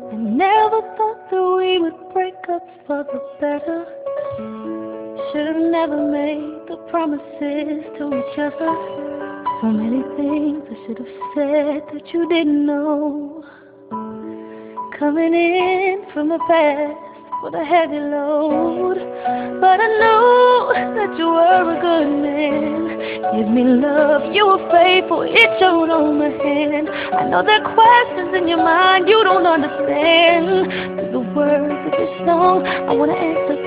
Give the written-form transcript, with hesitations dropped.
I never thought that we would break up for the better. Should've never made the promises to each other. So many things I should've said that you didn't know. Coming in from the past with a heavy load. But I knew that you were a good man. Give me love, you were faithful, it showed on my hand. I know there are questions in your mind you don't understand. Through the words of this song, I wanna answer